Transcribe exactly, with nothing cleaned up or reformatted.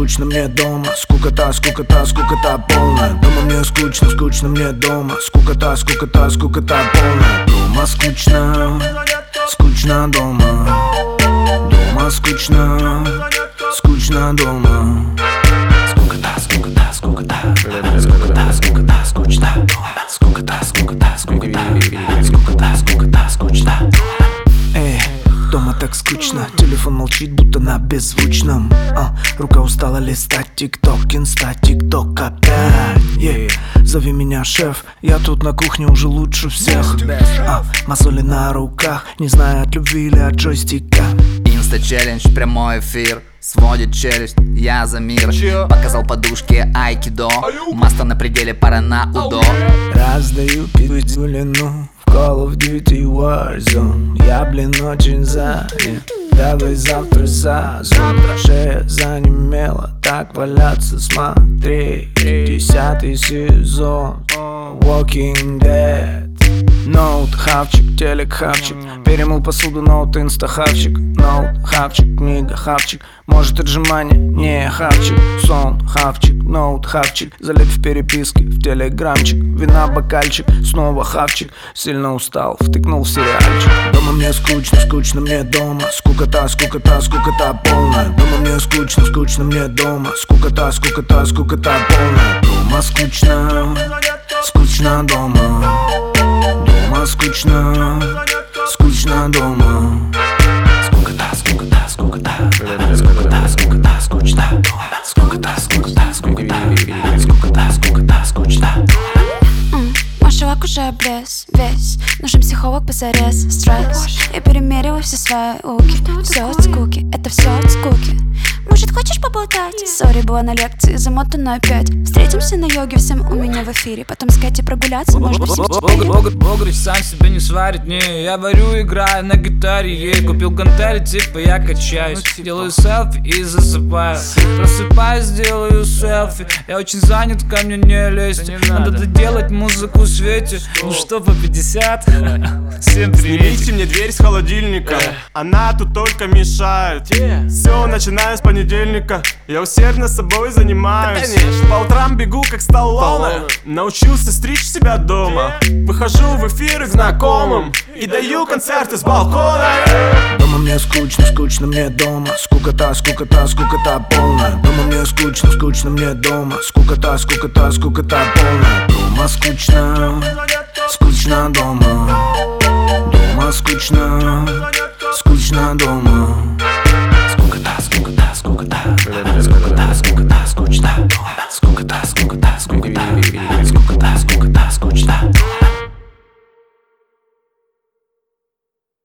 скучно мне дома. Скукота, скукота, скукота полная. Дома мне скучно, скучно мне дома. Скукота, скукота, скукота полная. Дома скучно, скучно дома. Дома скучно, скучно дома. Скукота, скукота, скукота. Скукота, скукота, скучно дома. Скукота, скукота, скукота. Скукота, скукота, скучно. Эй, дома так скучно. Телефон молчит, будто на беззвучном. а, Рука устала листать тик-ток, инста, тик-ток опять. yeah. Зови меня шеф, я тут на кухне уже лучше всех. а, Мозоли на руках, не знаю, от любви или от джойстика. Инста-челлендж, прямой эфир. Сводит челюсть, я за мир. Показал подушки айкидо. Масло на пределе, пора на удо. Раздаю пидулину в Call of Duty Warzone. Я, блин, очень занят. Давай завтра сазон. Шея занемела, так валяться смотри. Десятый сезон Walking Dead. Ноут, хавчик, телек, хавчик. Перемыл посуду, ноут, инста, хавчик. Ноут, хавчик, книга, хавчик. Может отжимание? Не, хавчик. Сон, хавчик, ноут, хавчик. Залип в переписке, в телеграмчик. Вина, бокальчик, снова хавчик. Сильно устал, втыкнул в сериальчик. Дома мне скучно, скучно мне дома. Скукота, скукота, скукота полная. Дома мне скучно, скучно мне дома. Скукота, скукота, скукота полная. Дома скучно, скучно дома. Дома скучно, скучно дома. Скукота, скукота, скукота. Скукота, скукота, скучно дома. Скукота, скукота, скукота. Скукота, скукота, скучно. Маршалок уже облез весь. Нужен психолог позарез. Стресс. Я перемерила все свои луки. Все от скуки, это все от скуки. Может, хочешь поболтать? Сори, была на лекции, замотана опять. Встретимся на йоге, всем у меня в эфире. Потом с Катей прогуляться, может быть. Богрыч сам себе не сварит, не. Я варю, играю на гитаре, ей. Купил гантели, типа я качаюсь. Делаю селфи и засыпаю. Просыпаюсь, делаю селфи. Я очень занят, ко мне не лезть. Надо доделать музыку в свете. Ну что, по пятьдесят? Всем привет. Снимите мне дверь с холодильника. Она тут только мешает. Все, начинаем с понедельника. Я усердно собой занимаюсь. По утрам бегу как Сталлоне. Научился стричь себя дома. Выхожу в эфиры к знакомым и даю концерты с балкона. Дома мне скучно, скучно мне дома. Скукота, скукота, скукота полная. Дома мне скучно, скучно мне дома. Скукота, скукота, скукота полная. Дома скучно, скучно дома. Дома скучно, скучно дома. Скукота, скукота, скукота. Скукота, скукота, скучно дома.